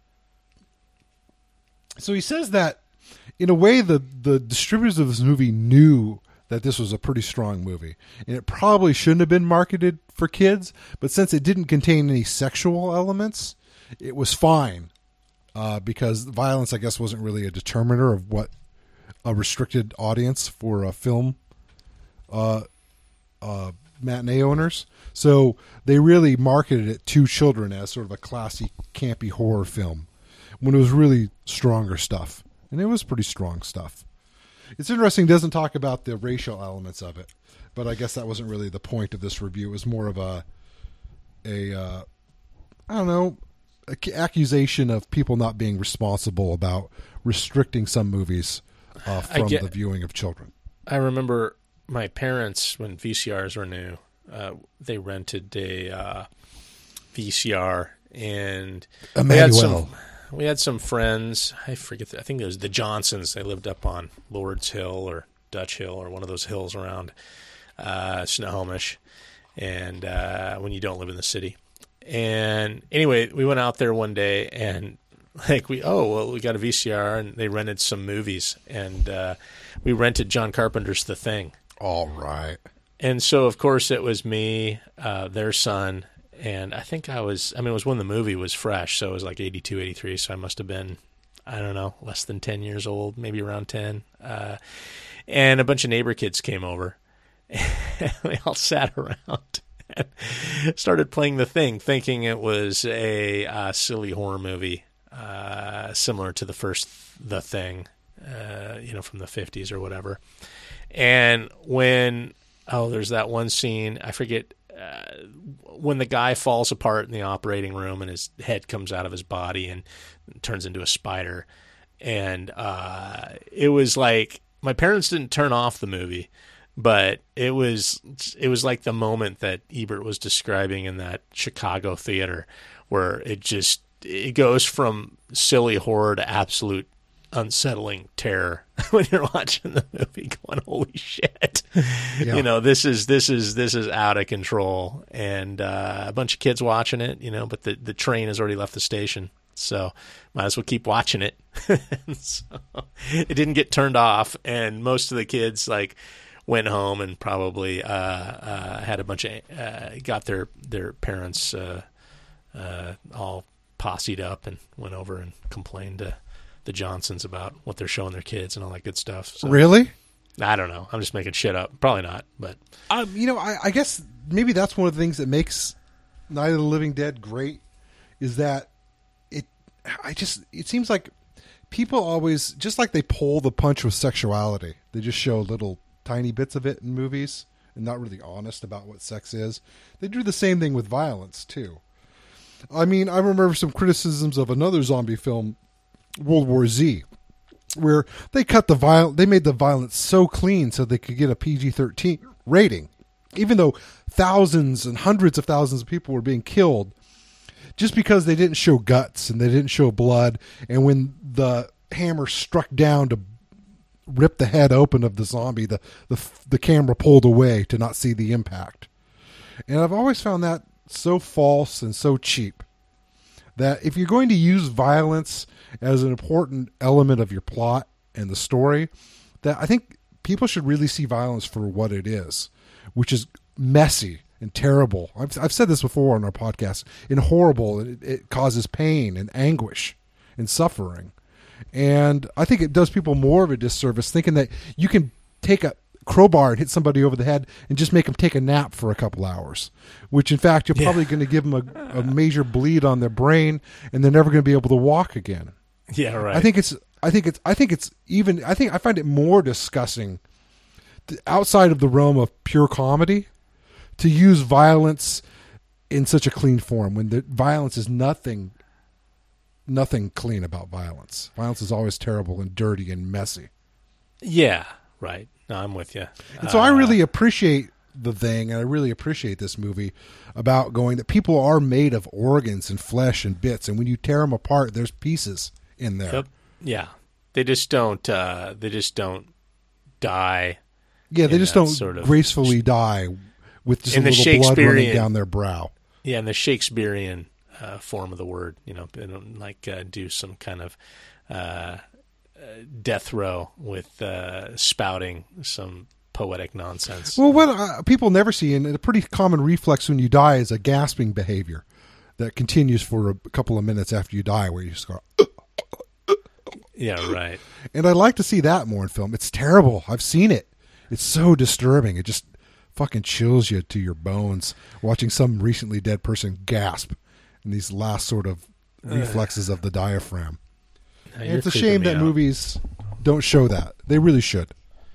so he says that, in a way, the, the distributors of this movie knew that this was a pretty strong movie. And it probably shouldn't have been marketed for kids, but since it didn't contain any sexual elements, it was fine. Uh, because violence, I guess, wasn't really a determiner of what a restricted audience for a film uh, uh, matinee owners. So they really marketed it to children as sort of a classy, campy horror film, when it was really stronger stuff. And it was pretty strong stuff. It's interesting, it doesn't talk about the racial elements of it, but I guess that wasn't really the point of this review. It was more of a, a uh, I don't know, accusation of people not being responsible about restricting some movies uh, from get, the viewing of children. I remember my parents, when V C Rs were new, uh, they rented a uh, V C R, and Emmanuel. we had some we had some friends. I forget. The, I think it was the Johnsons. They lived up on Lord's Hill or Dutch Hill or one of those hills around uh, Snohomish, and uh, when you don't live in the city. And anyway, we went out there one day, and like we oh well we got a V C R, and they rented some movies, and uh, we rented John Carpenter's The Thing. All right. And so of course it was me, uh, their son, and I think I was I mean it was when the movie was fresh, so it was like eighty-two, eighty-three, so I must have been I don't know less than ten years old, maybe around ten. Uh, and a bunch of neighbor kids came over, and we all sat around. Started playing The Thing, thinking it was a uh, silly horror movie, uh, similar to the first The Thing, uh, you know, from the fifties or whatever. And when, oh, there's that one scene, I forget, uh, when the guy falls apart in the operating room and his head comes out of his body and turns into a spider. And uh, it was like, my parents didn't turn off the movie. But it was it was like the moment that Ebert was describing in that Chicago theater, where it just it goes from silly horror to absolute unsettling terror when you're watching the movie, going, "Holy shit!" Yeah. You know, this is this is this is out of control, and uh, a bunch of kids watching it. You know, but the the train has already left the station, so might as well keep watching it. So, it didn't get turned off, and most of the kids like. Went home and probably uh, uh, had a bunch of uh, got their their parents uh, uh, all posseed up and went over and complained to the Johnsons about what they're showing their kids and all that good stuff. So, really? I don't know. I'm just making shit up. Probably not, but um, you know, I, I guess maybe that's one of the things that makes Night of the Living Dead great is that it. I just it seems like people always just like they pull the punch with sexuality. They just show little. Tiny bits of it in movies and not really honest about what sex is. They do the same thing with violence too. I mean, I remember some criticisms of another zombie film, World War Z, where they cut the viol- they made the violence so clean so they could get a P G thirteen rating, even though thousands and hundreds of thousands of people were being killed just because they didn't show guts and they didn't show blood. And when the hammer struck down to ripped the head open of the zombie, the, the the camera pulled away to not see the impact. And I've always found that so false and so cheap that if you're going to use violence as an important element of your plot and the story, that I think people should really see violence for what it is, which is messy and terrible. I've, I've said this before on our podcast, and horrible. It, it causes pain and anguish and suffering. And I think it does people more of a disservice thinking that you can take a crowbar and hit somebody over the head and just make them take a nap for a couple hours, which in fact you're yeah. probably going to give them a, a major bleed on their brain and they're never going to be able to walk again. Yeah, right. I think it's I think it's I think it's even I think I find it more disgusting to, outside of the realm of pure comedy to use violence in such a clean form when the violence is nothing Nothing clean about violence. Violence is always terrible and dirty and messy. Yeah, right. No, I'm with you. And so uh, I really appreciate The Thing, and I really appreciate this movie about going that people are made of organs and flesh and bits, and when you tear them apart, there's pieces in there. Yep. Yeah, they just don't. Uh, they just don't die. Yeah, they just don't sort of gracefully die with just a little blood running down their brow. Yeah, in the Shakespearean. Uh, form of the word, you know, like uh, do some kind of uh, death row with uh, spouting some poetic nonsense. Well, what uh, people never see, and a pretty common reflex when you die, is a gasping behavior that continues for a couple of minutes after you die, where you just go. Yeah, right. And I'd like to see that more in film. It's terrible. I've seen it. It's so disturbing. It just fucking chills you to your bones watching some recently dead person gasp. And these last sort of reflexes of the diaphragm. And it's a shame that out. movies don't show that. They really should.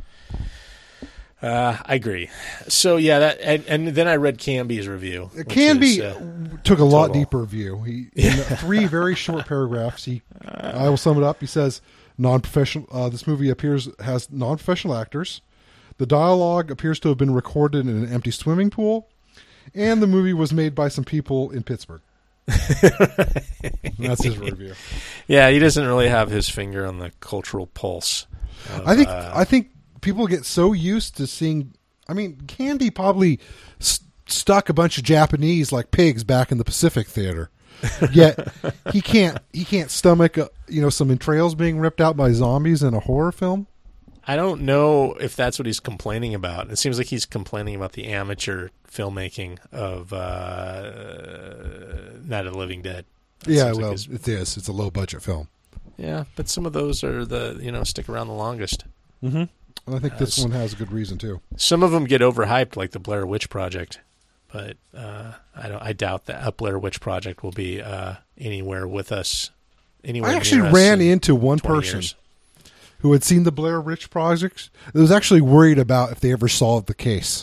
Uh, I agree. So yeah, that and, and then I read Canby's review. Canby uh, took a lot total. deeper view. He in three very short paragraphs. He, I will sum it up. He says, "Non-professional. Uh, this movie appears has non-professional actors. The dialogue appears to have been recorded in an empty swimming pool. And the movie was made by some people in Pittsburgh. That's his review. Yeah, he doesn't really have his finger on the cultural pulse. Of, I think uh, I think people get so used to seeing. I mean, Candy probably st- stuck a bunch of Japanese like pigs back in the Pacific Theater. Yet he can't he can't stomach uh, you know some entrails being ripped out by zombies in a horror film. I don't know if that's what he's complaining about. It seems like he's complaining about the amateur filmmaking of uh, Night of the Living Dead. That Yeah, seems like well, his- it is. It's a low budget film. yeah, but some of those are the you know stick around the longest. Mm-hmm. And I think this Yes. one has a good reason too. Some of them get overhyped, like the Blair Witch Project, but uh, I don't. I doubt that a Blair Witch Project will be uh, anywhere with us. Anywhere I actually near us ran in into one twenty person years. who had seen the Blair Witch Project that was actually worried about if they ever solved the case.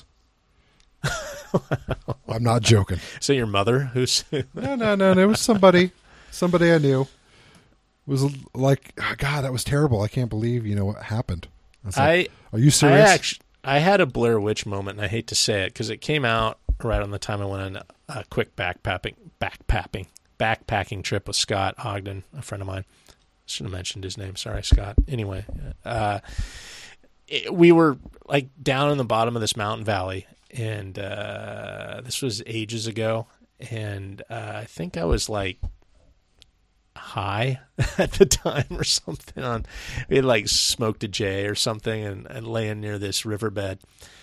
I'm not joking. So your mother, who's No, no, no, no. It was somebody, somebody I knew. It was like, oh, God, that was terrible. I can't believe you know what happened. I was like, I are you I serious? actually I had a Blair Witch moment, and I hate to say it because it came out right on the time I went on a quick backpacking backpacking backpacking trip with Scott Ogden, a friend of mine. Should have mentioned his name. Sorry, Scott. Anyway, uh, it, we were like down in the bottom of this mountain valley, and uh, this was ages ago, and uh, I think I was like high at the time or something. On we had like smoked a J or something, and, and laying near this riverbed.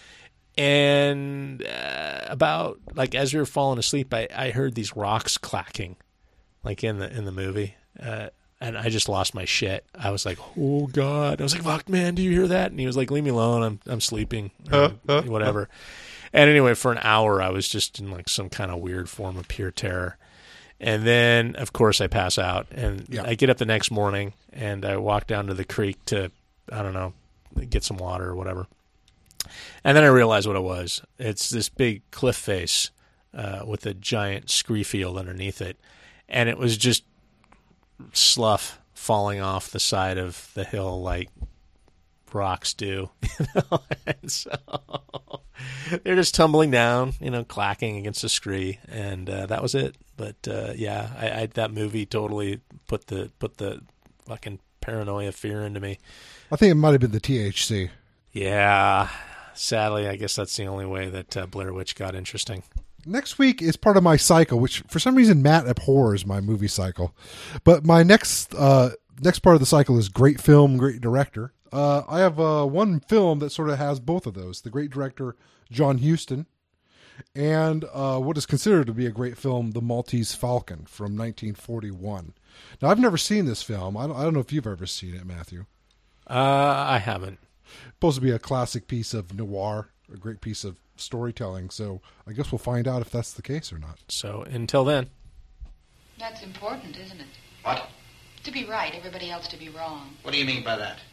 And uh, about like as we were falling asleep, I, I heard these rocks clacking, like in the in the movie. Uh, And I just lost my shit. I was like, "Oh God!" I was like, "Fuck, man, do you hear that?" And he was like, "Leave me alone. I'm I'm sleeping, or whatever." And anyway, for an hour, I was just in like some kind of weird form of pure terror. And then, of course, I pass out, and Yeah. I get up the next morning, and I walk down to the creek to, I don't know, get some water or whatever. And then I realize what it was. It's this big cliff face uh, with a giant scree field underneath it, and it was just slough falling off the side of the hill like rocks do, you know. And so they're just tumbling down, you know, clacking against the scree, and uh, that was it. But uh, yeah, I, I that movie totally put the put the fucking paranoia fear into me. I think it might have been the T H C. Yeah, sadly, I guess that's the only way that uh, Blair Witch got interesting. Next week is part of my cycle, which for some reason Matt abhors my movie cycle. But my next uh, next part of the cycle is great film, great director. Uh, I have uh, one film that sort of has both of those: the great director John Huston, and uh, what is considered to be a great film, The Maltese Falcon from nineteen forty-one. Now, I've never seen this film. I don't, I don't know if you've ever seen it, Matthew. Uh, I haven't. Supposed to be a classic piece of noir, a great piece of storytelling. So I guess we'll find out if that's the case or not. So until then. That's important, isn't it? What? To be right, everybody else to be wrong. What do you mean by that?